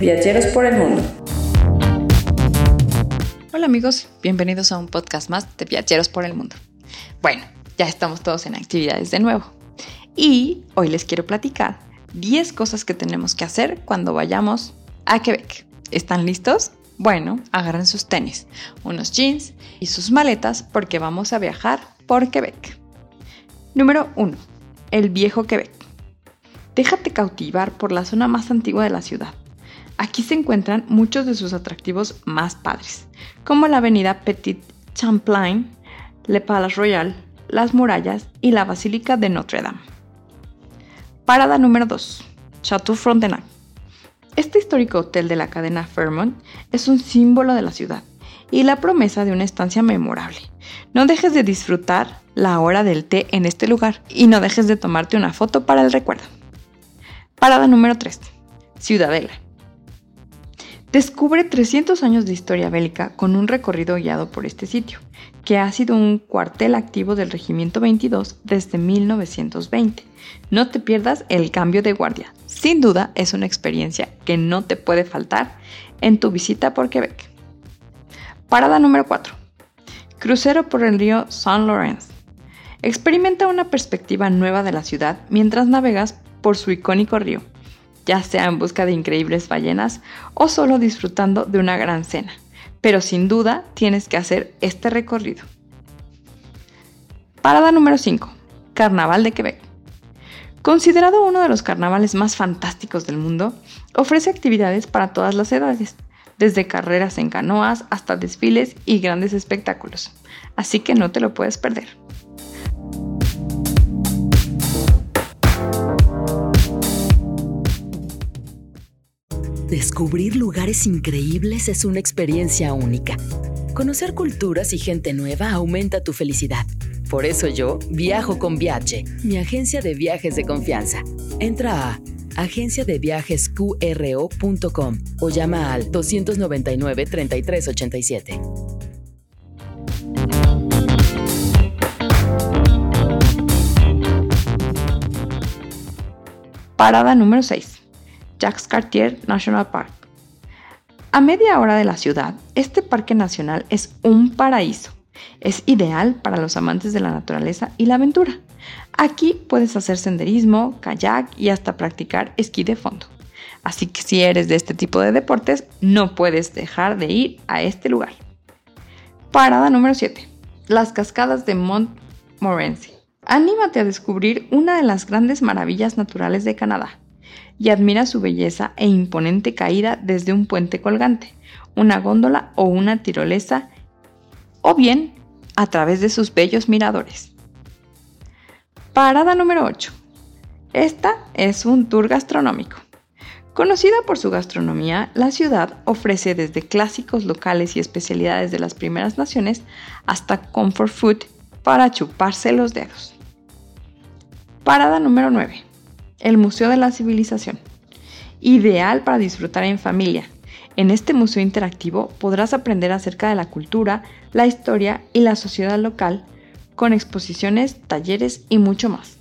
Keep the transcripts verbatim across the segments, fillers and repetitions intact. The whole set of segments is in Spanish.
Viajeros por el mundo. Hola amigos, bienvenidos a un podcast más de Viajeros por el mundo. Bueno, ya estamos todos en actividades de nuevo. Y hoy les quiero platicar diez cosas que tenemos que hacer cuando vayamos a Quebec. ¿Están listos? Bueno, agarren sus tenis, unos jeans y sus maletas porque vamos a viajar por Quebec. Número uno. El viejo Quebec. Déjate cautivar por la zona más antigua de la ciudad. Aquí se encuentran muchos de sus atractivos más padres, como la avenida Petit Champlain, Le Palais Royal, las murallas y la Basílica de Notre Dame. Parada número dos. Château Frontenac. Este histórico hotel de la cadena Fairmont es un símbolo de la ciudad y la promesa de una estancia memorable. No dejes de disfrutar la hora del té en este lugar y no dejes de tomarte una foto para el recuerdo. Parada número tres. Ciudadela. Descubre trescientos años de historia bélica con un recorrido guiado por este sitio, que ha sido un cuartel activo del Regimiento veintidós desde mil novecientos veinte. No te pierdas el cambio de guardia. Sin duda es una experiencia que no te puede faltar en tu visita por Quebec. Parada número cuatro. Crucero por el río Saint Lawrence. Experimenta una perspectiva nueva de la ciudad mientras navegas por su icónico río, ya sea en busca de increíbles ballenas o solo disfrutando de una gran cena. Pero sin duda tienes que hacer este recorrido. Parada número cinco. Carnaval de Quebec. Considerado uno de los carnavales más fantásticos del mundo, ofrece actividades para todas las edades, desde carreras en canoas hasta desfiles y grandes espectáculos. Así que no te lo puedes perder. Descubrir lugares increíbles es una experiencia única. Conocer culturas y gente nueva aumenta tu felicidad. Por eso yo viajo con Viaje, mi agencia de viajes de confianza. Entra a agencia de viajes q r o punto com o llama al dos nueve nueve, treinta y tres ochenta y siete. Parada número seis. Jacques Cartier National Park. A media hora de la ciudad, este parque nacional es un paraíso. Es ideal para los amantes de la naturaleza y la aventura. Aquí puedes hacer senderismo, kayak y hasta practicar esquí de fondo. Así que si eres de este tipo de deportes, no puedes dejar de ir a este lugar. Parada número siete. Las cascadas de Montmorency. Anímate a descubrir una de las grandes maravillas naturales de Canadá y admira su belleza e imponente caída desde un puente colgante, una góndola o una tirolesa, o bien a través de sus bellos miradores. Parada número ocho. Esta es un tour gastronómico. Conocida por su gastronomía, la ciudad ofrece desde clásicos locales y especialidades de las primeras naciones hasta comfort food para chuparse los dedos. Parada número nueve. El Museo de la Civilización. Ideal para disfrutar en familia. En este museo interactivo podrás aprender acerca de la cultura, la historia y la sociedad local, con exposiciones, talleres y mucho más.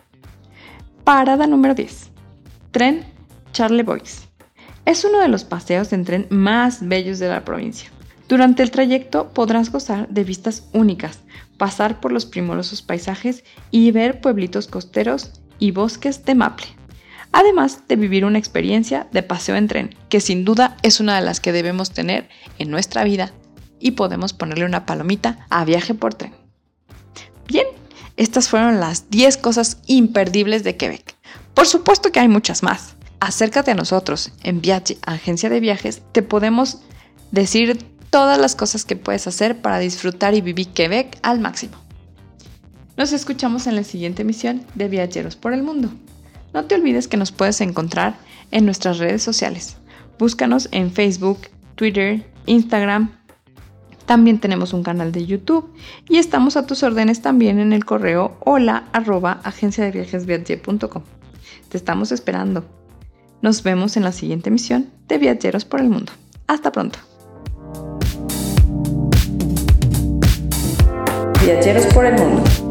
Parada número diez. Tren Charlevoix. Es uno de los paseos en tren más bellos de la provincia. Durante el trayecto podrás gozar de vistas únicas, pasar por los primorosos paisajes y ver pueblitos costeros y bosques de maple, además de vivir una experiencia de paseo en tren, que sin duda es una de las que debemos tener en nuestra vida y podemos ponerle una palomita a viaje por tren. Bien, estas fueron las diez cosas imperdibles de Quebec. Por supuesto que hay muchas más. Acércate a nosotros en Viaje, agencia de viajes, te podemos decir todas las cosas que puedes hacer para disfrutar y vivir Quebec al máximo. Nos escuchamos en la siguiente emisión de Viajeros por el Mundo. No te olvides que nos puedes encontrar en nuestras redes sociales. Búscanos en Facebook, Twitter, Instagram. También tenemos un canal de YouTube y estamos a tus órdenes también en el correo hola arroba agencia de viajes viaje punto com. Te estamos esperando. Nos vemos en la siguiente emisión de Viajeros por el Mundo. Hasta pronto. Viajeros por el Mundo.